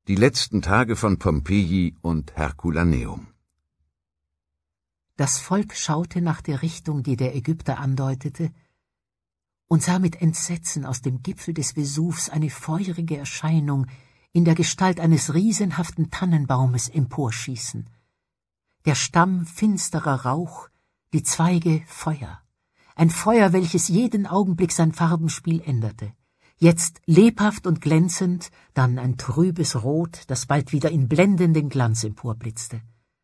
Die letzten Tage von Pompeji und Herculaneum. Das Volk schaute nach der Richtung, die der Ägypter andeutete, und sah mit Entsetzen aus dem Gipfel des Vesuvs eine feurige Erscheinung in der Gestalt eines riesenhaften Tannenbaumes emporschießen. Der Stamm finsterer Rauch, die Zweige Feuer. Ein Feuer, welches jeden Augenblick sein Farbenspiel änderte. Jetzt lebhaft und glänzend, dann ein trübes Rot, das bald wieder in blendenden Glanz emporblitzte.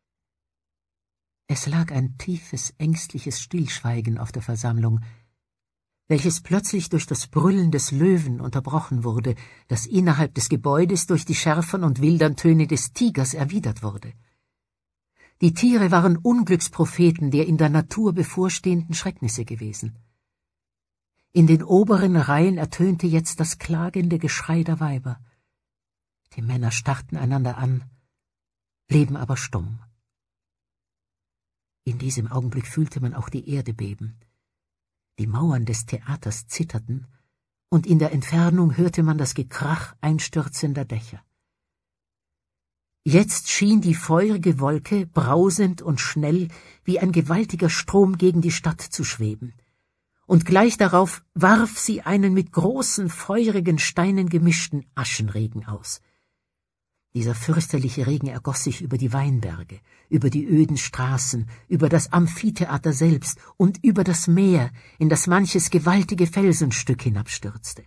Es lag ein tiefes, ängstliches Stillschweigen auf der Versammlung, welches plötzlich durch das Brüllen des Löwen unterbrochen wurde, das innerhalb des Gebäudes durch die schärferen und wildern Töne des Tigers erwidert wurde. Die Tiere waren Unglückspropheten der in der Natur bevorstehenden Schrecknisse gewesen. In den oberen Reihen ertönte jetzt das klagende Geschrei der Weiber. Die Männer starrten einander an, blieben aber stumm. In diesem Augenblick fühlte man auch die Erde beben. Die Mauern des Theaters zitterten, und in der Entfernung hörte man das Gekrach einstürzender Dächer. Jetzt schien die feurige Wolke, brausend und schnell, wie ein gewaltiger Strom gegen die Stadt zu schweben. Und gleich darauf warf sie einen mit großen, feurigen Steinen gemischten Aschenregen aus. Dieser fürchterliche Regen ergoss sich über die Weinberge, über die öden Straßen, über das Amphitheater selbst und über das Meer, in das manches gewaltige Felsenstück hinabstürzte.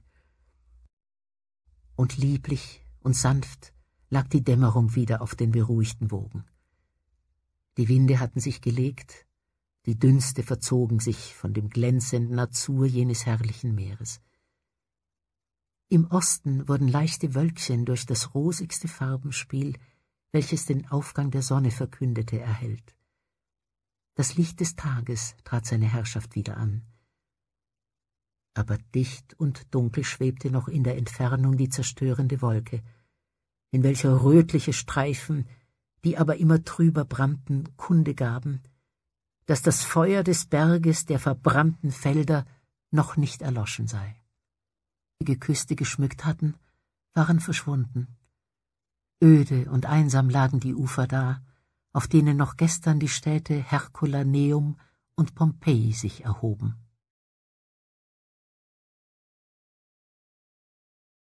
Und lieblich und sanft lag die Dämmerung wieder auf den beruhigten Wogen. Die Winde hatten sich gelegt, die Dünste verzogen sich von dem glänzenden Azur jenes herrlichen Meeres. Im Osten wurden leichte Wölkchen durch das rosigste Farbenspiel, welches den Aufgang der Sonne verkündete, erhellt. Das Licht des Tages trat seine Herrschaft wieder an. Aber dicht und dunkel schwebte noch in der Entfernung die zerstörende Wolke, in welcher rötliche Streifen, die aber immer trüber brannten, Kunde gaben, dass das Feuer des Berges der verbrannten Felder noch nicht erloschen sei. Die Küste geschmückt hatten, waren verschwunden. Öde und einsam lagen die Ufer da, auf denen noch gestern die Städte Herculaneum und Pompeji sich erhoben.